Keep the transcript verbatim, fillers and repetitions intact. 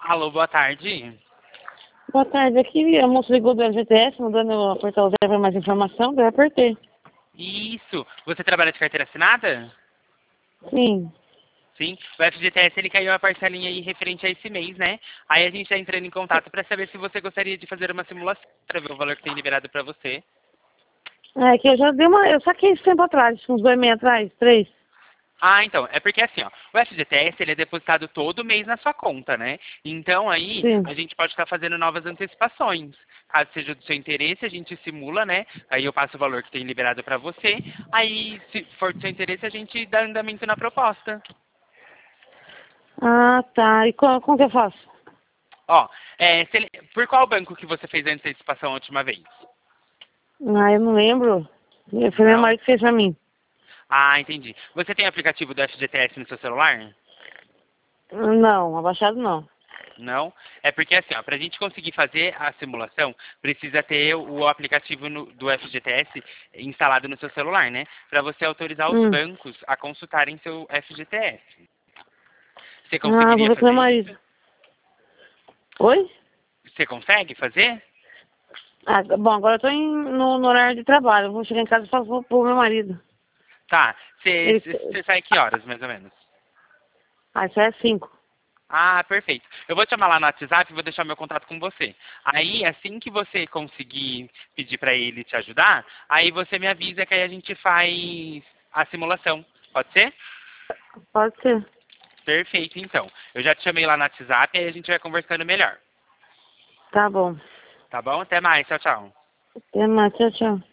Alô, boa tarde. Boa tarde, aqui a moça ligou do F G T S, mandando eu apertar o zero para mais informação, daí eu apertei. Isso. Você trabalha de carteira assinada? Sim. Sim. O F G T S ele caiu a parcelinha aí referente a esse mês, né? Aí a gente está entrando em contato para saber se você gostaria de fazer uma simulação para ver o valor que tem liberado para você. É que eu já dei uma. Eu saquei esse tempo atrás, uns dois meses atrás, três. Ah, então, é porque assim, ó, o F G T S ele é depositado todo mês na sua conta, né? Então aí Sim. a gente pode estar fazendo novas antecipações. Caso seja do seu interesse, a gente simula, né? Aí eu passo o valor que tem liberado para você. Aí, se for do seu interesse, a gente dá andamento na proposta. Ah, tá. E como, como que eu faço? Ó, é, se ele- por qual banco que você fez a antecipação a última vez? Ah, eu não lembro. Foi meu Não? marido que fez pra mim. Ah, entendi. Você tem aplicativo do F G T S no seu celular? Não, abaixado não. Não? É porque assim, ó, para a gente conseguir fazer a simulação, precisa ter o aplicativo no- do F G T S instalado no seu celular, né? Para você autorizar os Hum. bancos a consultarem seu F G T S. Você Ah, vou conseguiria ver com meu fazer marido. isso? Oi? Você consegue fazer? Ah, bom, agora eu tô em, no, no horário de trabalho. Eu vou chegar em casa e faço pro meu marido. Tá. Você Ele. você- você sai que horas, mais ou menos? Ah, isso é cinco. Ah, perfeito. Eu vou te chamar lá no WhatsApp e vou deixar meu contato com você. Aí, assim que você conseguir pedir para ele te ajudar, aí você me avisa que aí a gente faz a simulação. Pode ser? Pode ser. Perfeito, então. Eu já te chamei lá no WhatsApp e aí a gente vai conversando melhor. Tá bom. Tá bom? Até mais. Tchau, tchau. Até mais. Tchau, tchau.